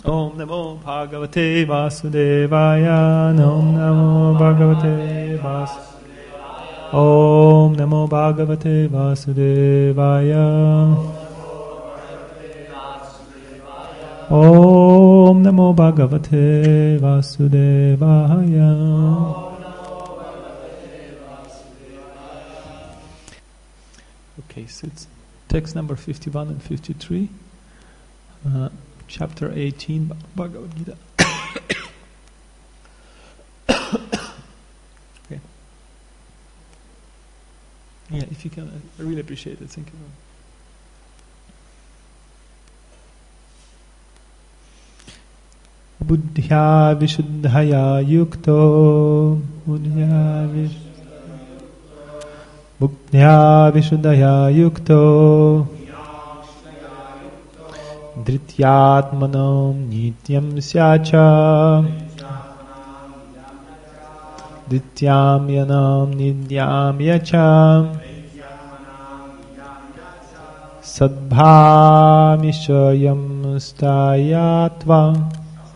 Om Namo Bhagavate Vasudevaya. Om Namo Bhagavate Vasudevaya. Om Namo Bhagavate Vasudevaya. Om Namo Bhagavate Vasudevaya. Okay, so it's text number 51 and 53. Chapter 18, Bhagavad Gita. Okay. Yeah, if you can, I really appreciate it. Thank you. Buddhya Vishuddhaya Yukto. Buddhya Vishuddhaya Yukto. Dhrityatmanam nityam syacha. Dhrityam yanam nidyam yacha. Sadbhamishayam stayatva.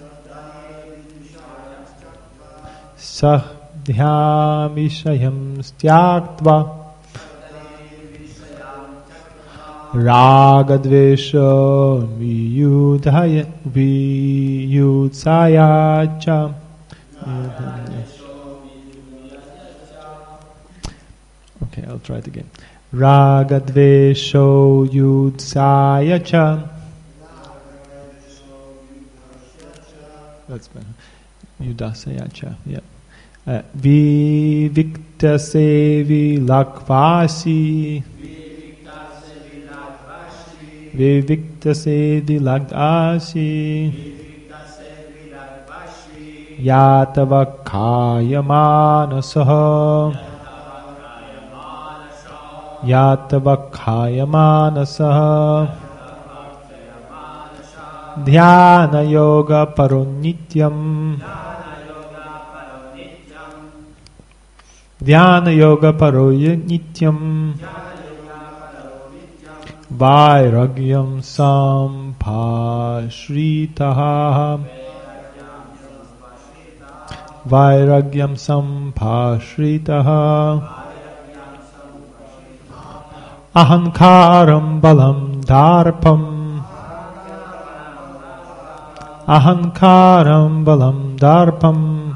Sahdhyamishayam styaktva. Ragadvesha viyudsayacha. Okay, I'll try it again. Ragadvesho yudsayacha. That's better. Yudasayacha, yeah. Viviktasevi lakvasi. Viviktasevi lakvasi. Yatavakayamanasaha. Yatavakayamanasaha. Dhyana yoga paronityam. Dhyana yoga paronityam. Vairagyam sampashritaha. Vairagyam sampashritaha. Ahankaram balam darpam. Ahankaram balam darpam.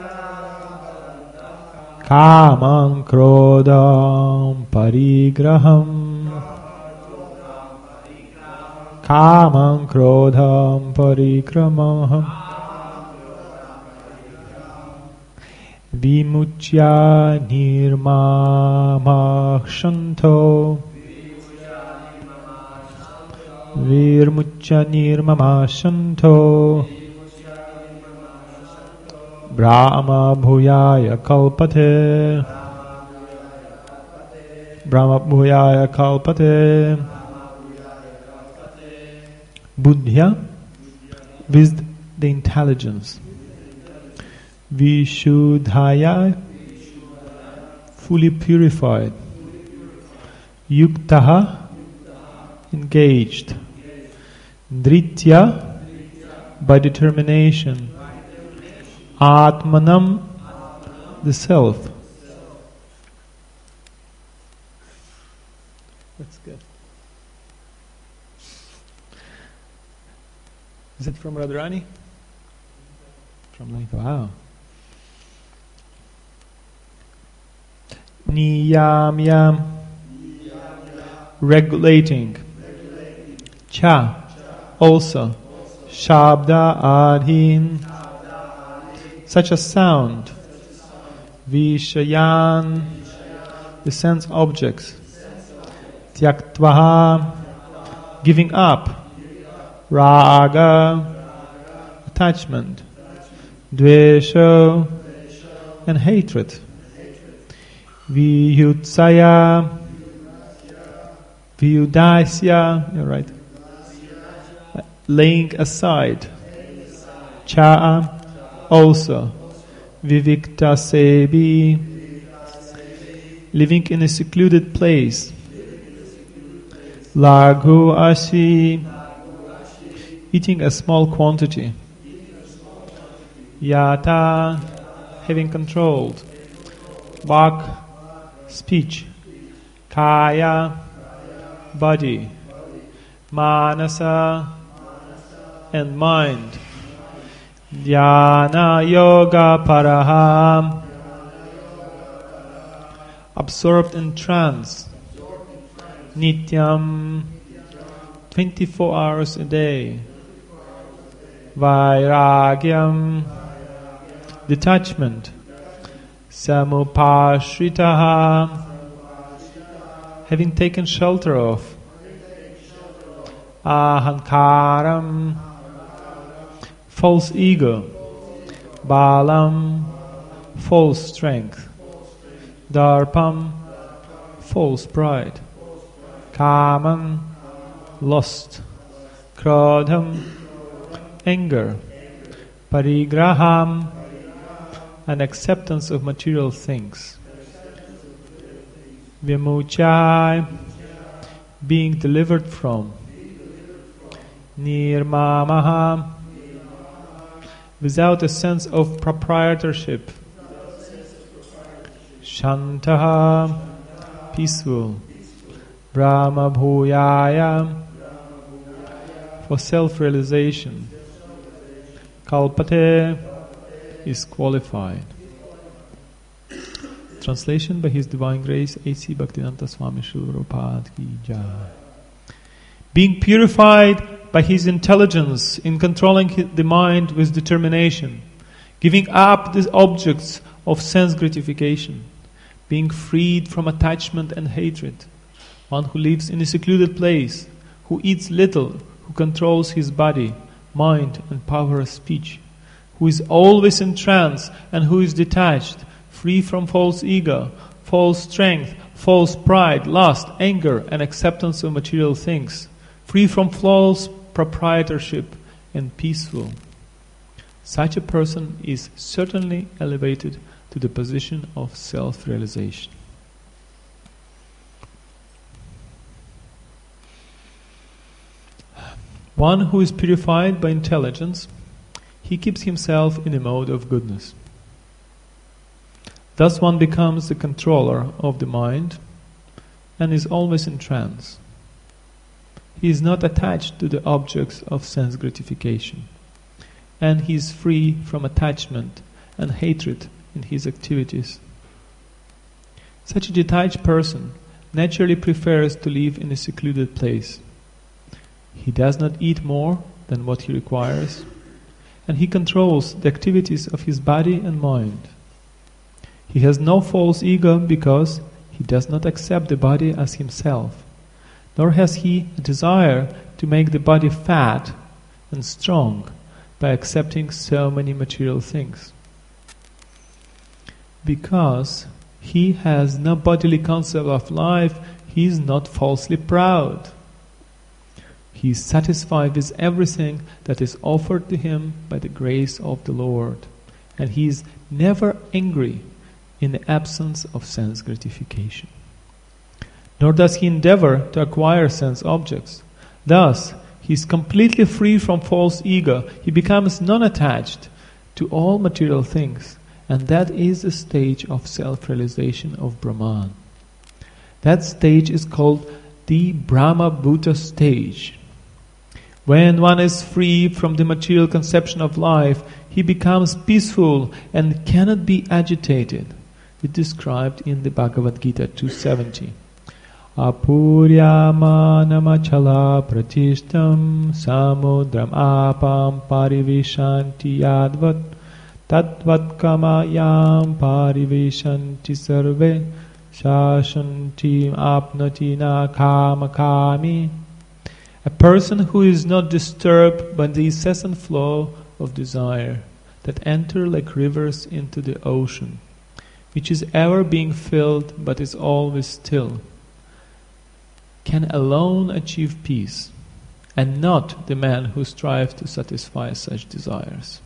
Kamam krodam parigraham. Kamam krodham parikramaham. Vimuchya nirmamakshanto. Virmuchya nirmamashanto. Brahma bhuyaya kalpate. Brahma bhuyaya kalpate. Buddhya, with the intelligence. Vishuddhaya, fully purified. Yuktaha, engaged. Dritya, by determination. Atmanam, the self. That's good. Is it from Radharani? From like, wow. Niyamya, regulating. Cha, also. Shabda adhin, such a sound. Vishayan, the sense objects. Tyaktvaha, giving up. Raga, attachment. Dvesha, and hatred. Viyutsaya, Viyudasya, you're right. Laying aside. Cha, also. Viviktasevi, living in a secluded place. Laghu asi, eating a small quantity. Yata, having controlled. Vak, speech. Kaya, body. Manasa, and mind. Dhyana yoga paraham, absorbed in trance. Nityam, 24 hours a day. Vairagyam, detachment. Samupashritaha, having taken shelter of. Ahankaram, false ego. Balam, false strength. Darpam, false pride. Kamam, lust. Krodham, anger. Parigraham, an acceptance of material things. Vimuchai, being delivered from. Nirmamaha, without a sense of proprietorship. Shantaha, peaceful. Brahma bhuyaya, for self-realization. Kalpate, is qualified. Translation by His Divine Grace, A.C. Bhaktivedanta Swami Srila Prabhupada Ki Jai. Being purified by His intelligence in controlling the mind with determination, giving up the objects of sense gratification, being freed from attachment and hatred, one who lives in a secluded place, who eats little, who controls his body, mind and power of speech, who is always in trance and who is detached, free from false ego, false strength, false pride, lust, anger and acceptance of material things, free from false proprietorship and peaceful. Such a person is certainly elevated to the position of self-realization. One who is purified by intelligence, he keeps himself in a mode of goodness. Thus one becomes the controller of the mind and is always in trance. He is not attached to the objects of sense gratification, and he is free from attachment and hatred in his activities. Such a detached person naturally prefers to live in a secluded place. He does not eat more than what he requires, and he controls the activities of his body and mind. He has no false ego because he does not accept the body as himself, nor has he a desire to make the body fat and strong by accepting so many material things. Because he has no bodily concept of life, he is not falsely proud. He is satisfied with everything that is offered to him by the grace of the Lord, and he is never angry in the absence of sense gratification. Nor does he endeavor to acquire sense objects. Thus, he is completely free from false ego. He becomes non-attached to all material things, and that is the stage of self-realization of Brahman. That stage is called the Brahma Bhuta stage. When one is free from the material conception of life, he becomes peaceful and cannot be agitated. It is described in the Bhagavad Gita 270. Apuryamānamachala pratishtam samudram apam parivishanti yadvat tadvat kamayam parivishanti sarve shashanti apnati na kamakami. A person who is not disturbed by the incessant flow of desire that enter like rivers into the ocean, which is ever being filled but is always still, can alone achieve peace, and not the man who strives to satisfy such desires.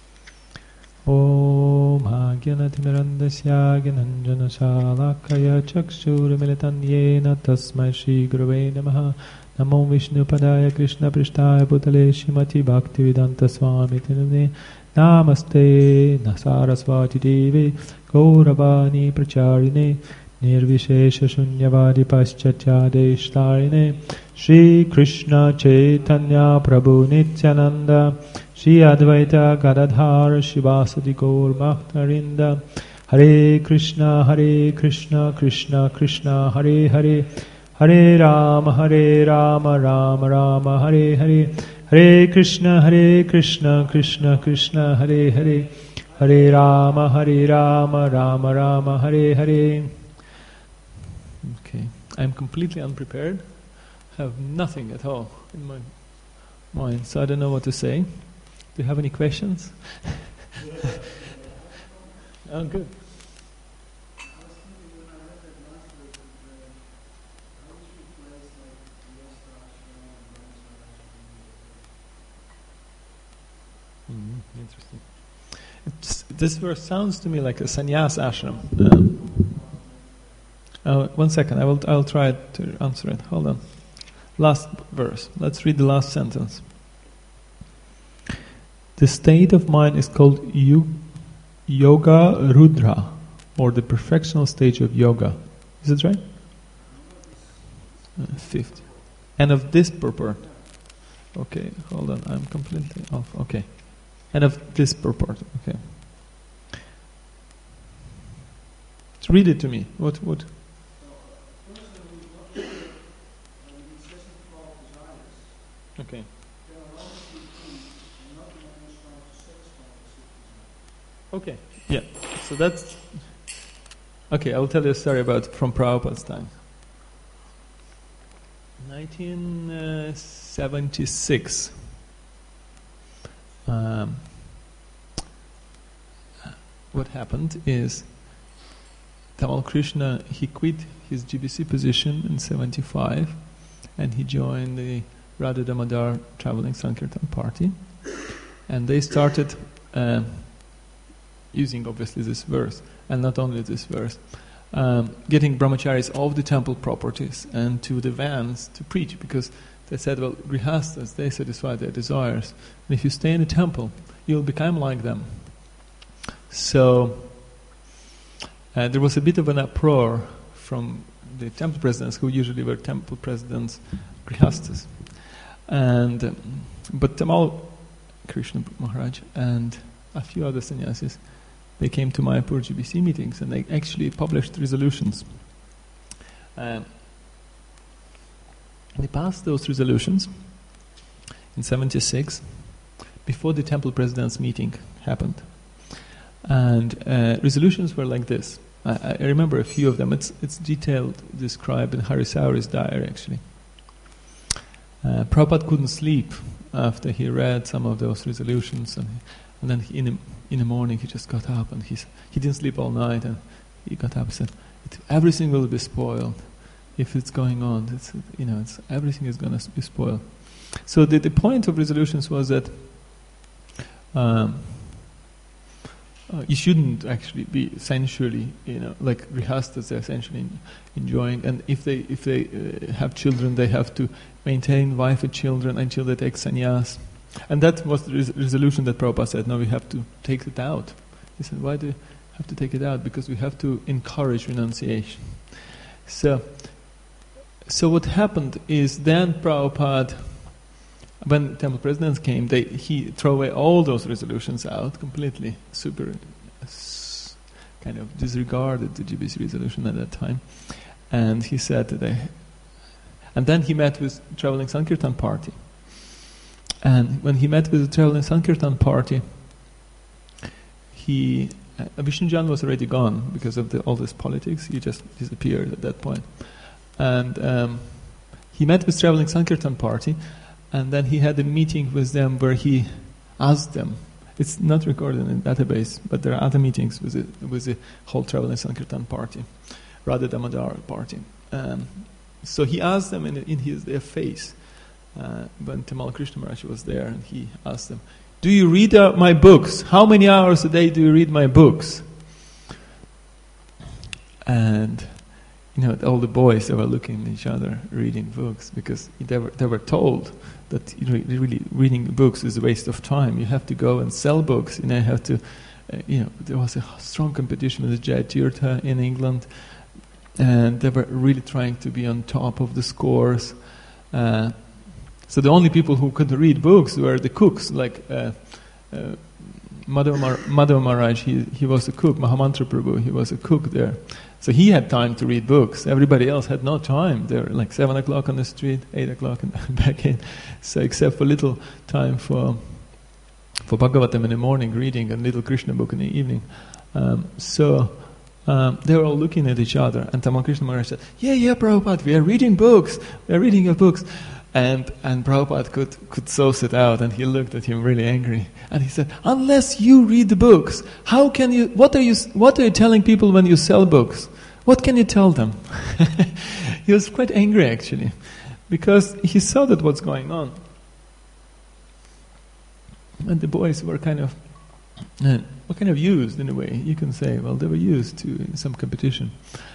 Om Agyanatimirandasya Gyananjana Shalakaya Chakshura Militan Yena Tasmai Shri Gurave Namaha Namo Vishnu Padaya Krishna Prishtaya Bhutale Shrimati Bhaktivedanta Swami Tinamne Namaste Nasarasvati Devi Gauravani Pracharine Nirvishesha Shunyavadi Paschachadeshtarine Shri Krishna Chaitanya Prabhu Nityananda Shri Advaita Gadadhar Shivasadi Gaur Bhaktarinda Hare Krishna Krishna Krishna Hare Hare Hare Rama Rama Rama Hare Hare Hare Krishna Krishna Krishna Hare Hare Hare Rama Rama Rama Hare Hare. Okay, I'm completely unprepared. Have nothing at all in my mind, so I don't know what to say. Do you have any questions? Oh, good. Interesting. This verse sounds to me like a sannyas ashram. One second, I'll try to answer it. Hold on. Last verse. Let's read the last sentence. The state of mind is called yoga rudra, or the perfectional stage of yoga. Is it right? 50. And of this purport. Okay, hold on. I'm completely off. Okay. And of this purport. Okay. So read it to me. What? Okay. Okay. Yeah. So that's okay. I will tell you a story from Prabhupada's time. 1976. What happened is Tamal Krishna, he quit his GBC position in 75 and he joined the Radha Damodar Traveling Sankirtan Party, and they started using obviously this verse, and not only this verse, getting brahmacharis off the temple properties and to the vans to preach, because they said, well, grihastas, they satisfy their desires, and if you stay in the temple, you'll become like them. So there was a bit of an uproar from the temple presidents, who usually were temple presidents, grihastas, but Tamal Krishna Maharaj and a few other sannyasis, they came to Mayapur GBC meetings and they actually published resolutions. They passed those resolutions in 76 before the temple president's meeting happened. And resolutions were like this. I remember a few of them. It's detailed, described in Hari Sauri's diary actually. Prabhupada couldn't sleep after he read some of those resolutions, and then in the morning he just got up and he didn't sleep all night, and he got up and said, everything will be spoiled if it's going on. Everything is going to be spoiled. So the point of resolutions was that you shouldn't actually be sensually, like grihastas, they're essentially enjoying. And if they have children, they have to maintain wife and children until they take sannyas. And that was the resolution that Prabhupada said, no, we have to take it out. He said, why do you have to take it out? Because we have to encourage renunciation. So what happened is then Prabhupada, when temple presidents came, he threw away all those resolutions out completely, kind of disregarded the GBC resolution at that time. And he said and then he met with Traveling Sankirtan Party. And when he met with the Traveling Sankirtan Party, Vishnujan was already gone because of all this politics. He just disappeared at that point. And he met with Traveling Sankirtan Party, and then he had a meeting with them where he asked them. It's not recorded in the database, but there are other meetings with the whole Traveling Sankirtan Party, Radha Damodar Party. So he asked them in their face, when Tamal Krishna Maharaj was there, and he asked them, do you read my books? How many hours a day do you read my books? And all the boys, they were looking at each other, reading books, because they were told that really reading books is a waste of time. You have to go and sell books. You have to, there was a strong competition with Jaya Tirtha in England, and they were really trying to be on top of the scores. So the only people who could read books were the cooks, like Madhav Maharaj. He was a cook. Mahamantra Prabhu, he was a cook there. So he had time to read books. Everybody else had no time. They were like 7 o'clock on the street, 8 o'clock and back in. So except for little time for Bhagavatam in the morning, reading, and little Krishna book in the evening. They were all looking at each other. And Tamal Krishna Maharaj said, yeah, Prabhupada, we are reading books. We are reading your books. And Prabhupada could source it out, and he looked at him really angry. And he said, unless you read the books, how can you, what are you telling people when you sell books? What can you tell them? He was quite angry actually, because he saw that what's going on. And the boys were kind of used in a way. You can say, well, they were used to some competition.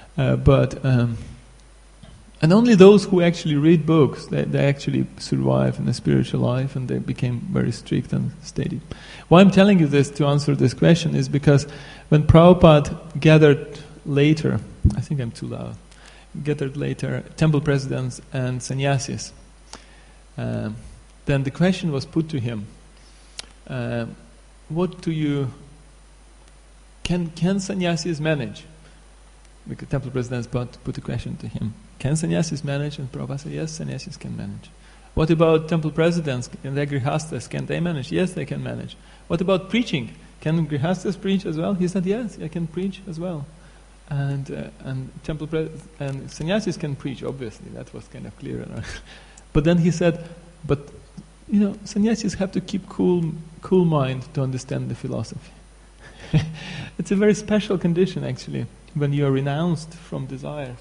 And only those who actually read books, they actually survive in the spiritual life, and they became very strict and steady. Why I'm telling you this to answer this question is because when Prabhupada gathered later, I think I'm too loud, temple presidents and sannyasis, then the question was put to him, can sannyasis manage? Because temple presidents put a question to him. Can sannyasis manage? And Prabhupada said, yes, sannyasis can manage. What about temple presidents and the grihastas? Can they manage? Yes, they can manage. What about preaching? Can grihastas preach as well? He said, yes, I can preach as well. And sannyasis can preach, obviously. That was kind of clear. But then he said, sannyasis have to keep cool mind to understand the philosophy. It's a very special condition, actually, when you are renounced from desires.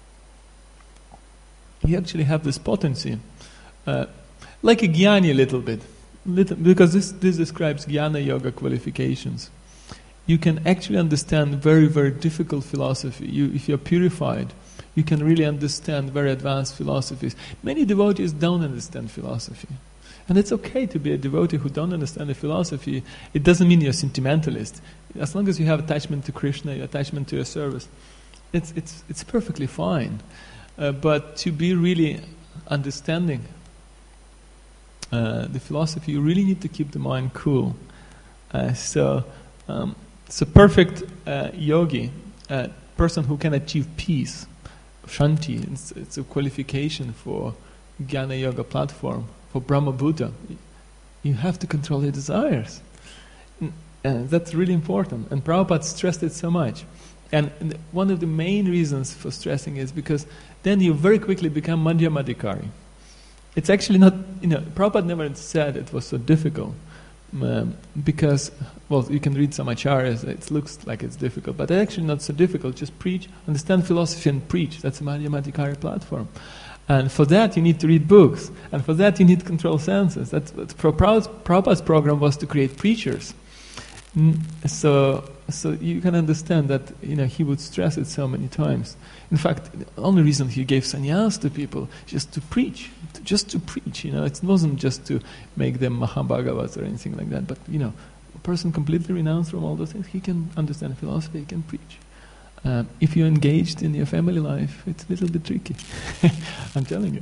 You actually have this potency, like a jnani a little bit, because this describes jnana yoga qualifications. You can actually understand very, very difficult philosophy. If you're purified, you can really understand very advanced philosophies. Many devotees don't understand philosophy. And it's okay to be a devotee who don't understand the philosophy. It doesn't mean you're a sentimentalist. As long as you have attachment to Krishna, your attachment to your service, it's perfectly fine. But to be really understanding the philosophy, you really need to keep the mind cool. So perfect yogi, a person who can achieve peace, shanti, it's a qualification for Jnana Yoga platform, for Brahma Buddha. You have to control your desires. And that's really important. And Prabhupada stressed it so much. And one of the main reasons for stressing is because then you very quickly become Madhyamadikari. It's actually not, Prabhupada never said it was so difficult. Because, you can read some acharyas, it looks like it's difficult, but it's actually not so difficult. Just preach, understand philosophy and preach. That's a Madhyamadikari platform. And for that you need to read books. And for that you need to control senses. Prabhupada's program was to create preachers. So you can understand that he would stress it so many times. In fact, the only reason he gave sannyas to people just to preach. It wasn't just to make them Mahabhagavats or anything like that. But a person completely renounced from all those things, he can understand philosophy, he can preach. If you're engaged in your family life, it's a little bit tricky. I'm telling you.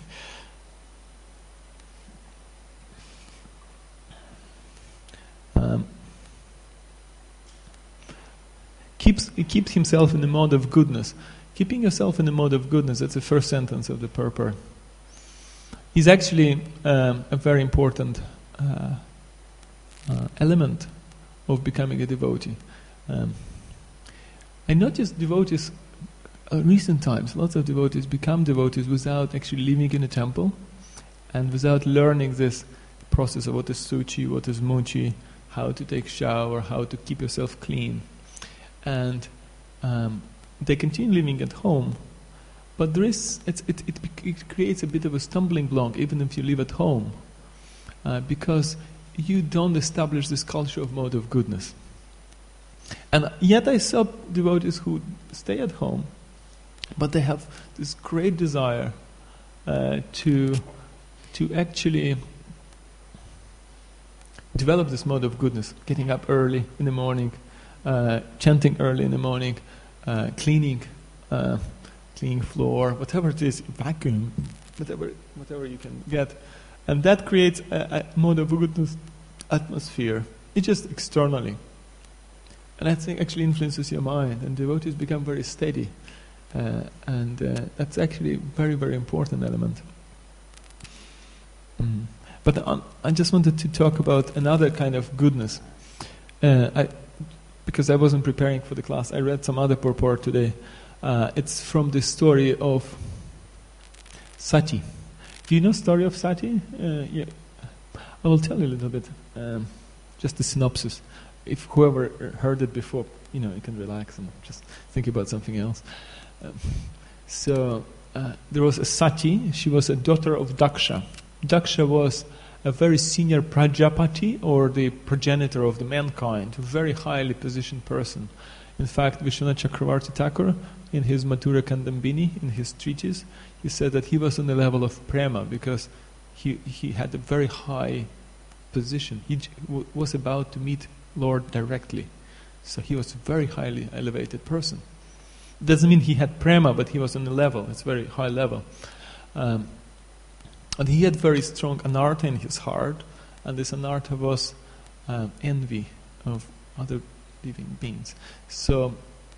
Keeps himself in the mode of goodness. Keeping yourself in the mode of goodness, that's the first sentence of the purport. Is actually a very important element of becoming a devotee. I noticed devotees, recent times, lots of devotees become devotees without actually living in a temple and without learning this process of what is suchi, what is muchi, how to take shower, how to keep yourself clean. And they continue living at home, but it creates a bit of a stumbling block even if you live at home, because you don't establish this culture of mode of goodness. And yet I saw devotees who stay at home but they have this great desire to actually develop this mode of goodness, getting up early in the morning, chanting early in the morning, cleaning floor, whatever it is, vacuum, whatever you can get. And that creates a mode of goodness atmosphere. It's just externally. And I think actually influences your mind, and devotees become very steady. And that's actually a very, very important element. But I just wanted to talk about another kind of goodness. Because I wasn't preparing for the class, I read some other purport today. It's from the story of Sati. Do you know the story of Sati? Yeah. I will tell you a little bit, just the synopsis. If whoever heard it before, you can relax and just think about something else. So there was a Sati. She was a daughter of Daksha. Daksha was a very senior Prajapati, or the progenitor of the mankind, a very highly positioned person. In fact, Vishwanath Chakravarti Thakur, in his Mathura Kandambini, in his treatise, he said that he was on the level of prema because he had a very high position. He was about to meet Lord directly. So he was a very highly elevated person. Doesn't mean he had prema, but he was on the level. It's very high level. And he had very strong anartha in his heart, and this anartha was envy of other living beings. So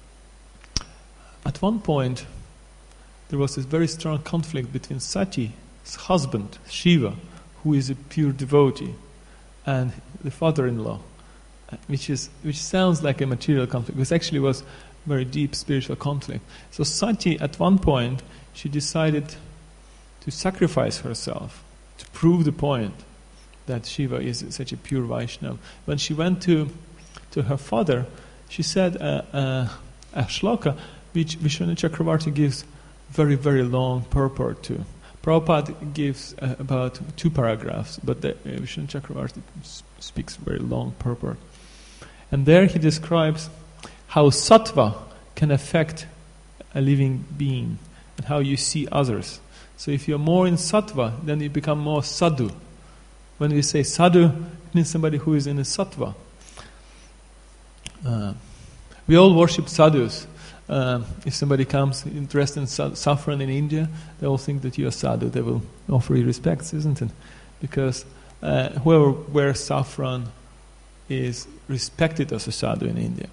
at one point there was this very strong conflict between Sati's husband, Shiva, who is a pure devotee, and the father-in-law, which sounds like a material conflict, but actually was very deep spiritual conflict. So Sati, at one point, she decided to sacrifice herself to prove the point that Shiva is such a pure Vaishnava. When she went to her father, she said a shloka which Vishwanath Chakravarti gives very, very long purport to. Prabhupada gives about 2 paragraphs, but Vishwanath Chakravarti speaks very long purport. And there he describes how sattva can affect a living being and how you see others. So if you're more in sattva, then you become more sadhu. When we say sadhu, it means somebody who is in a sattva. We all worship sadhus. If somebody comes dressed in saffron in India, they all think that you are sadhu. They will offer you respects, isn't it? Because whoever wears saffron is respected as a sadhu in India.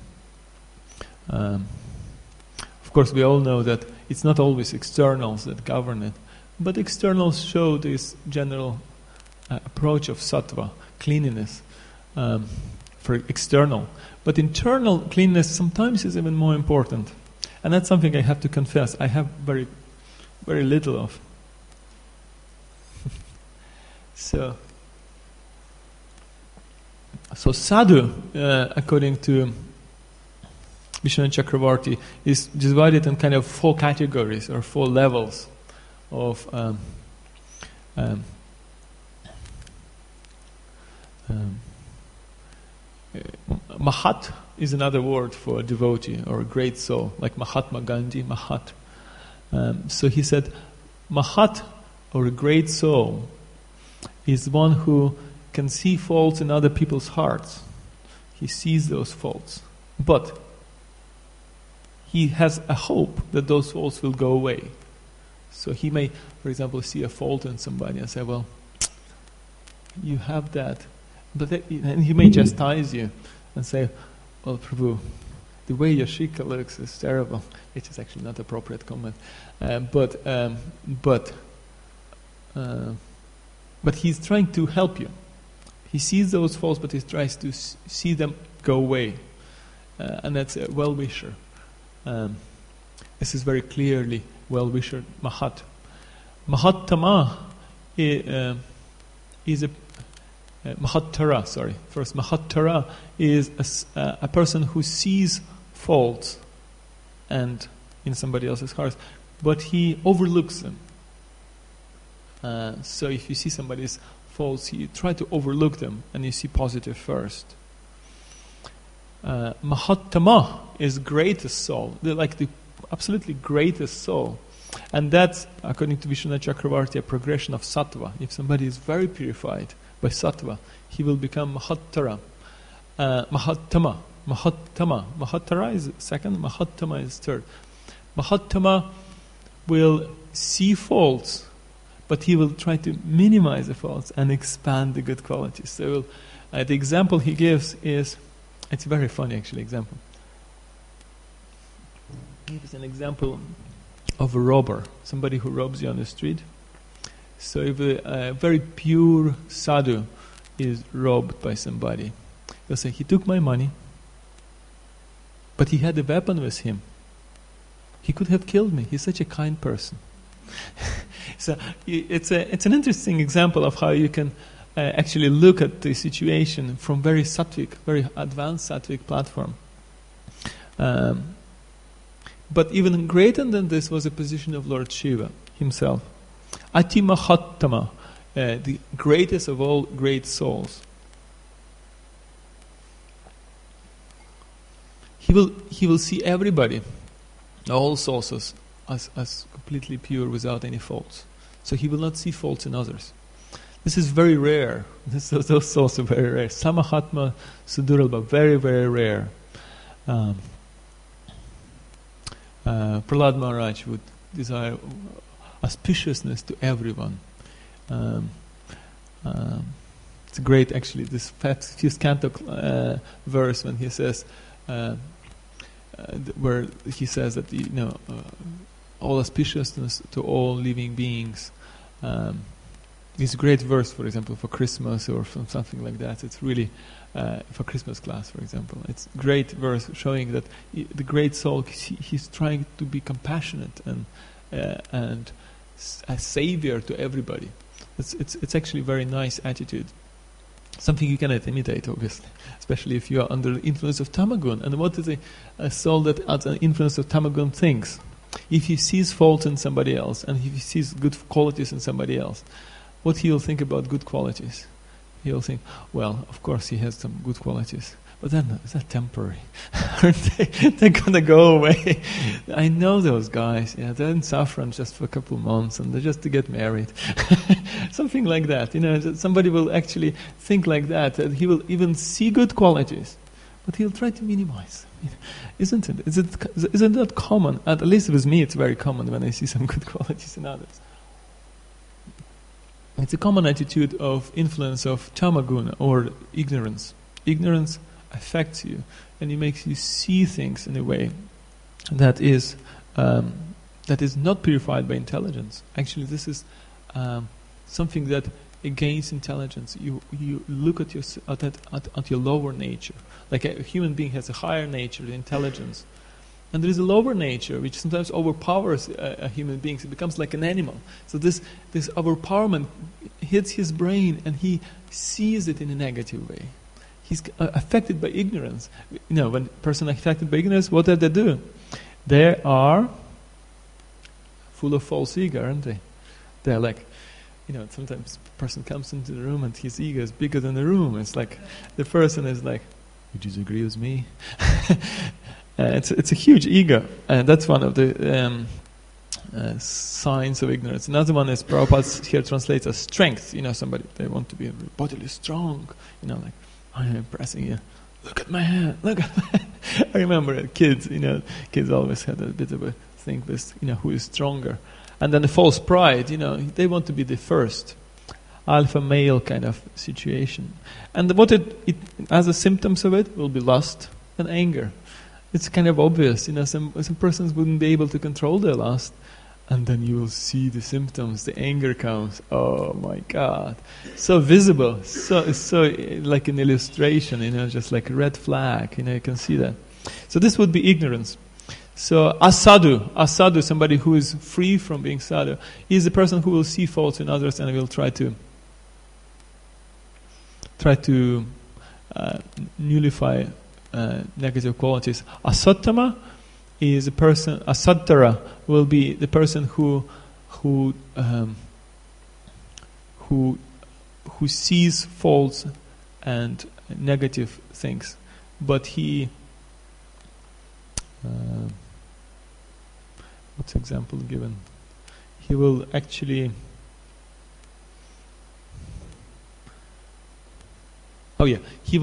Of course, we all know that it's not always externals that govern it, but externals show this general approach of sattva, cleanliness, for external. But internal cleanliness sometimes is even more important. And that's something I have to confess, I have very, very little of. So sadhu, according to Vishwanath Chakravarti, is divided in kind of 4 categories or 4 levels of Mahat is another word for a devotee or a great soul, like Mahatma Gandhi, Mahat. So he said, Mahat, or a great soul, is one who can see faults in other people's hearts. He sees those faults. But he has a hope that those faults will go away. So he may, for example, see a fault in somebody and say, well, you have that. And he may chastise you and say, well, Prabhu, the way your shikha looks is terrible. It is actually not an appropriate comment. But he's trying to help you. He sees those faults, but he tries to see them go away. And that's a well-wisher. This is very clearly well-wisher, Mahat. Mahattama is a Mahattara, sorry. First, Mahattara is a person who sees faults and in somebody else's heart, but he overlooks them. So if you see somebody's faults, you try to overlook them and you see positive first. Mahattama is greatest soul. They're like the absolutely greatest soul. And that's, according to Vishwanath Chakravarti, a progression of sattva. If somebody is very purified by sattva, he will become Mahattara. Mahattama. Mahattara is second, Mahattama is third. Mahattama will see faults, but he will try to minimize the faults and expand the good qualities. So the example he gives is, it's a very funny actually example. He gives an example of a robber, somebody who robs you on the street. So if a very pure sadhu is robbed by somebody, they'll say, he took my money, but he had a weapon with him. He could have killed me. He's such a kind person. So it's an interesting example of how you can actually look at the situation from very sattvic, very advanced sattvic platform. But even greater than this was the position of Lord Shiva himself. Ati Mahattama, the greatest of all great souls. He will see everybody, all souls, as completely pure without any faults. So he will not see faults in others. This is very rare. Those souls are very rare. Samahatma Suduralbha, very, very rare. Prahlad Maharaj would desire auspiciousness to everyone. It's great, actually, this fifth canto verse when he says, where he says that all auspiciousness to all living beings. It's a great verse, for example, for Christmas or from something like that. It's really for Christmas class, for example. It's a great verse showing that the great soul, he's trying to be compassionate and a savior to everybody. It's actually a very nice attitude. Something you cannot imitate, obviously, especially if you are under the influence of tamagun. And what is a soul that under the influence of tamagun thinks? If he sees faults in somebody else and if he sees good qualities in somebody else, what he'll think about good qualities? He'll think, well, of course he has some good qualities, but then is that temporary? Aren't they? They're gonna go away. I know those guys. Yeah, they're in saffron just for a couple of months, and they're just to get married. Something like that. Somebody will actually think like that. That he will even see good qualities, but he'll try to minimize. Isn't it? Isn't that common? At least with me, it's very common when I see some good qualities in others. It's a common attitude of influence of tamaguna or ignorance. Ignorance affects you and it makes you see things in a way that is not purified by intelligence. Actually, this is something that against intelligence. You look at your lower nature. Like a human being has a higher nature, the intelligence. And there is a lower nature which sometimes overpowers a human being. So it becomes like an animal. So this overpowerment hits his brain and he sees it in a negative way. He's affected by ignorance. When a person is affected by ignorance, what do? They are full of false ego, aren't they? They're like, sometimes a person comes into the room and his ego is bigger than the room. It's like the person is like, you disagree with me? It's a huge ego, and that's one of the signs of ignorance. Another one is Prabhupada here translates as strength. Somebody, they want to be bodily strong. Like, I'm impressing you. Look at my hand. Look at my hand. I remember kids. Kids always had a bit of a thing with who is stronger, and then the false pride. They want to be the first. Alpha male kind of situation, and what it as a symptoms of it will be lust and anger. It's kind of obvious, some persons wouldn't be able to control their lust, and then you will see the symptoms, the anger comes, oh my God, so visible, so like an illustration, just like a red flag, you can see that. So this would be ignorance. So asadu, somebody who is free from being sadhu, is a person who will see faults in others and will try to nullify negative qualities. Asattama is a person. Asattara will be the person who sees faults and negative things, but he what's example given? He will actually... Oh yeah, he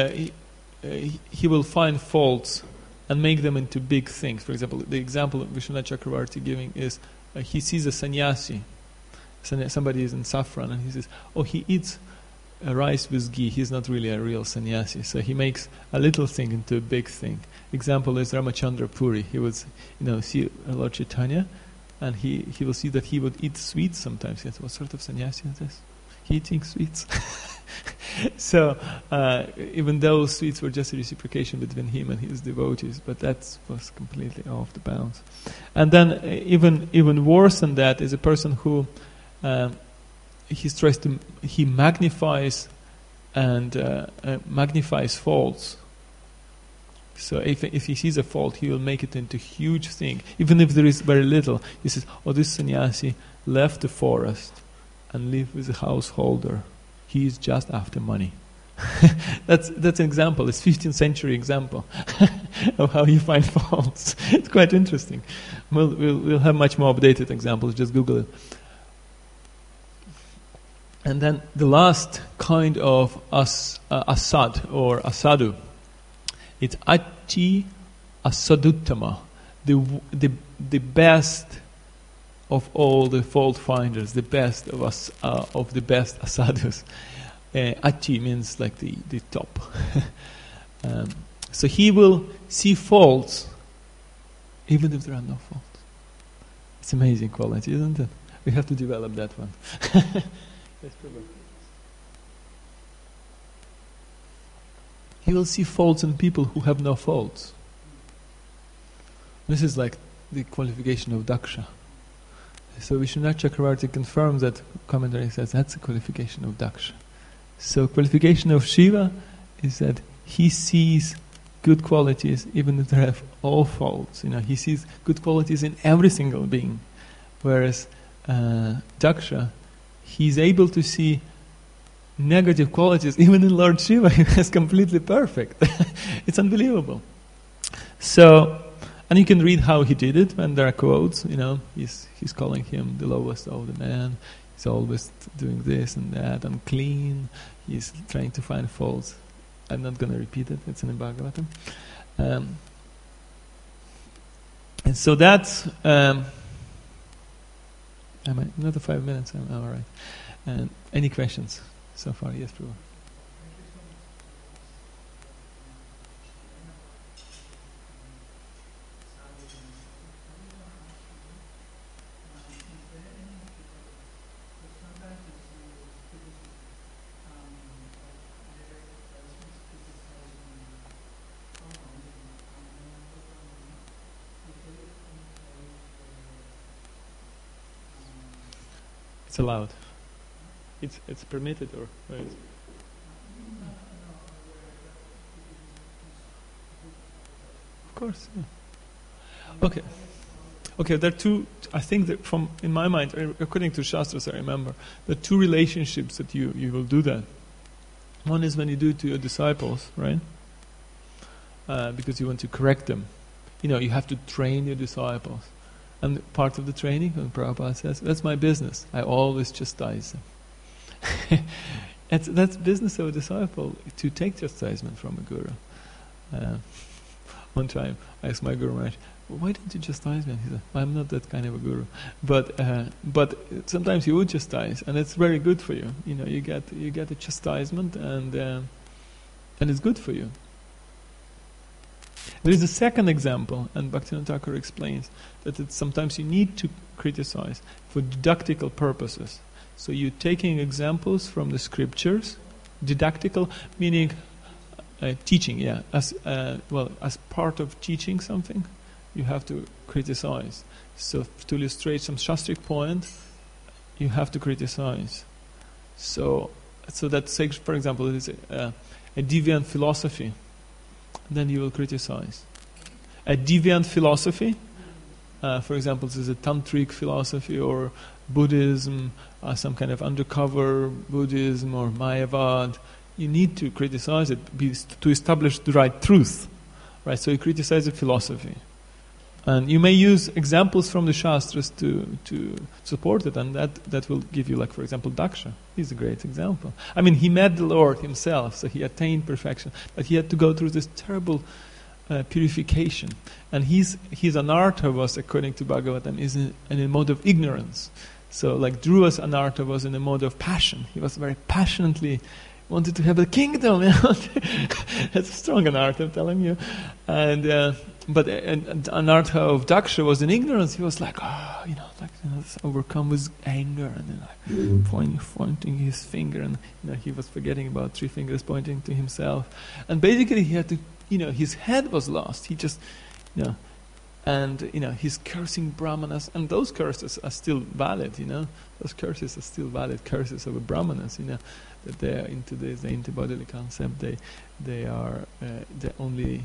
will find faults and make them into big things. For example, the example Vishwanath Chakravarti giving is he sees a sannyasi. Somebody is in saffron and he says, oh, he eats rice with ghee. He's not really a real sannyasi. So he makes a little thing into a big thing. Example is Ramachandra Puri. He would see Lord Chaitanya and he will see that he would eat sweets sometimes. He says, what sort of sannyasi is this? He eating sweets. So even though sweets were just a reciprocation between him and his devotees, but that was completely off the bounds. And then even worse than that is a person who he magnifies and magnifies faults. So if he sees a fault, he will make it into a huge thing, even if there is very little. He says, "Oh, this sannyasi left the forest and lived with a householder. He is just after money." That's an example. It's 15th century example of how you find faults. It's quite interesting. We'll have much more updated examples. Just Google it. And then the last kind of asad or asadu, it's atti asaduttama, the best of all the fault finders, the best of us, of the best asadus. Atti means like the top. So he will see faults even if there are no faults. It's amazing quality, isn't it? We have to develop that one. Yes, probably. He will see faults in people who have no faults. This is like the qualification of Daksha. So Vishwanath Chakravarti confirms that, commentary says that's the qualification of Daksha. So qualification of Shiva is that he sees good qualities even if there have all faults. He sees good qualities in every single being. Whereas Daksha, he's able to see negative qualities even in Lord Shiva. He is completely perfect. It's unbelievable. So, and you can read how he did it when there are quotes. He's calling him the lowest of the men. He's always doing this and that, unclean. He's trying to find faults. I'm not going to repeat it. It's in the Bhagavatam. And so that's another 5 minutes. I'm all right. Any questions so far? Yes, Prabhu. It's allowed. It's permitted, or is of course. Yeah. Okay. There are two. I think that in my mind, according to Shastras, I remember there are two relationships that you will do that. One is when you do it to your disciples, right? Because you want to correct them. You have to train your disciples. And part of the training, when Prabhupada says, that's my business. I always chastise them. That's business of a disciple, to take chastisement from a guru. One time, I asked my Guru Maharaj, why don't you chastise me? He said, I'm not that kind of a guru. But sometimes you would chastise, and it's very good for you. You get a chastisement, and it's good for you. There is a second example, and Bhaktivinoda Thakur explains that sometimes you need to criticize for didactical purposes. So you're taking examples from the scriptures, didactical meaning teaching, as part of teaching something, you have to criticize. So to illustrate some shastric point, you have to criticize. So that, for example, it is a deviant philosophy. Then you will criticize. A deviant philosophy, for example, this is a tantric philosophy or Buddhism, some kind of undercover Buddhism or Mayavad. You need to criticize it to establish the right truth, right? So you criticize the philosophy. And you may use examples from the Shastras to support it, and that will give you, like, for example, Daksha. He's a great example. I mean, he met the Lord himself, so he attained perfection, but he had to go through this terrible purification. And his anartha was, according to Bhagavatam, is in a mode of ignorance. So, like, Dhruva's anartha was in a mode of passion. He was very passionately wanted to have a kingdom. That's a strong anartha, I'm telling you. But anartha of Daksha was in ignorance. He was like, overcome with anger, and then pointing his finger, and he was forgetting about three fingers pointing to himself. And basically, he had to, his head was lost. He just, and he's cursing brahmanas, and those curses are still valid. Those curses are still valid curses of the brahmanas. That they are into this, the anti-bodily concept. They are they're only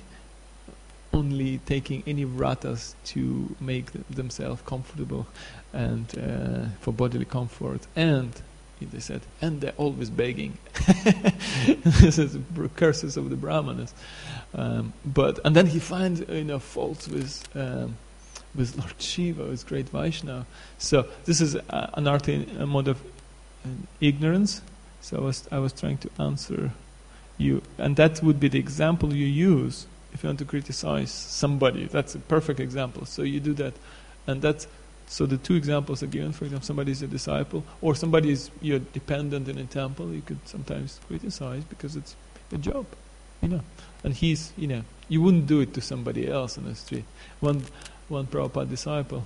taking any vratas to make themselves comfortable and for bodily comfort, and they said, and they're always begging. This is curses of the brahmanas. And then he finds faults with Lord Shiva, with great Vaishnava. So this is anartha, a mode of ignorance. So I was trying to answer you, and that would be the example you use if you want to criticize somebody. That's a perfect example. So you do that, and so the two examples are given. For example, somebody is a disciple, or somebody is your dependent in a temple. You could sometimes criticize because it's a job, And he's, you wouldn't do it to somebody else on the street. One Prabhupada disciple,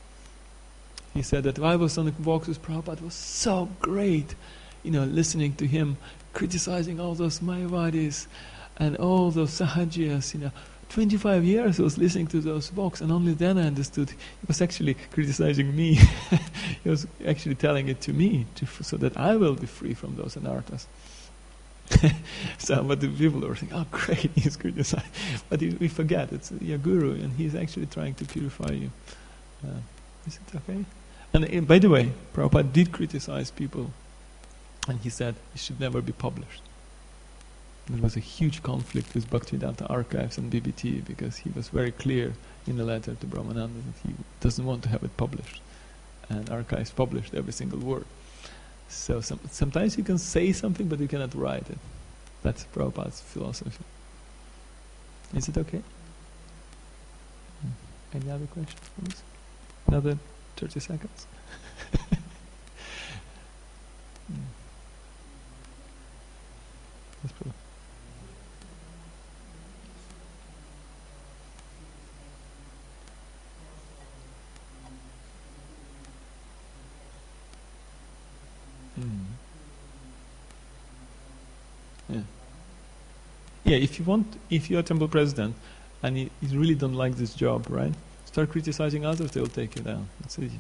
he said that I was on the walks with Prabhupada. It was so great. Listening to him criticizing all those Mayavadis and all those Sahajiyas, 25 years I was listening to those walks, and only then I understood he was actually criticizing me. He was actually telling it to me, so that I will be free from those anarthas. But the people were thinking, oh great, he's criticizing. But we forget, it's your guru, and he's actually trying to purify you. Is it okay? And by the way, Prabhupada did criticize people, and he said it should never be published. There was a huge conflict with Bhaktivedanta Archives and BBT, because he was very clear in a letter to Brahmananda that he doesn't want to have it published. And Archives published every single word. So sometimes you can say something, but you cannot write it. That's Prabhupada's philosophy. Is it okay? Any other questions, please? Another 30 seconds? Yeah, if you're a temple president and you really don't like this job, right? Start criticizing others, they will take you down. It's easy.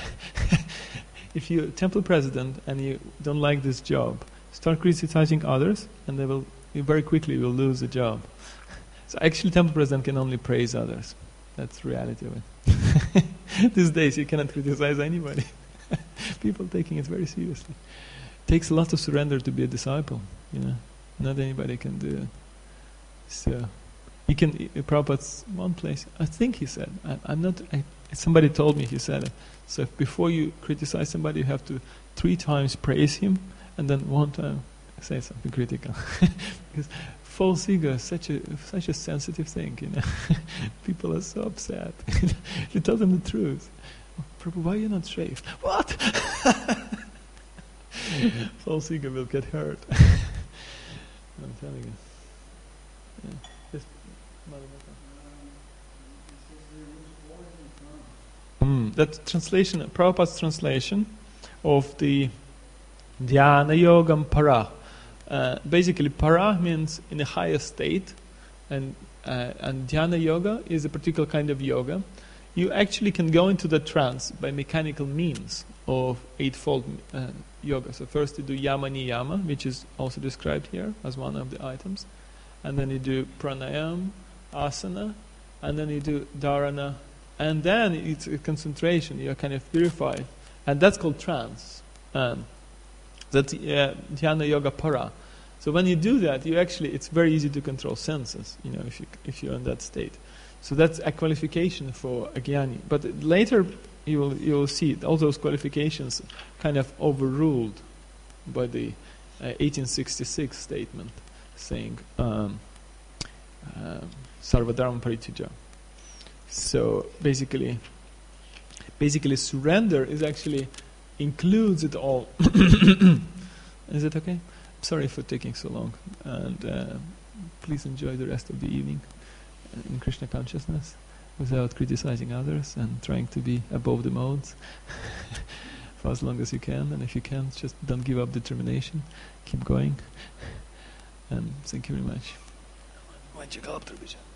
If you're a temple president and you don't like this job, start criticizing others, and you very quickly will lose the job. So actually, temple president can only praise others. That's the reality of it. These days, you cannot criticize anybody. People taking it very seriously. It takes a lot of surrender to be a disciple. Not anybody can do it. So, you can. Prabhupada's one place, I think he said. Somebody told me he said it. So before you criticize somebody, you have to 3 times praise him, and then 1 time say something critical. Because false ego is such a sensitive thing. People are so upset. You tell them the truth. Oh, Prabhu, why are you not shaved? What? False ego will get hurt. I'm telling you. Yeah. Yes, that translation, Prabhupada's translation of the Dhyana Yogam Para. Basically, Para means in a higher state, and Dhyana Yoga is a particular kind of yoga. You actually can go into the trance by mechanical means of 8-fold yoga. So first you do Yama Niyama, which is also described here as one of the items. And then you do Pranayam, Asana, and then you do Dharana. And then it's a concentration, you're kind of purified. And that's called trance. That's Dhyana Yoga Para. So when you do that, it's very easy to control senses, if you're in that state. So that's a qualification for a jnani. But later you will see all those qualifications kind of overruled by the 1866 statement saying Sarvadharma Parityaja. So basically surrender is actually includes it all. Is it okay? Sorry for taking so long, and please enjoy the rest of the evening in Krishna consciousness without criticizing others and trying to be above the modes for as long as you can. And if you can't, just don't give up determination, keep going. And thank you very much.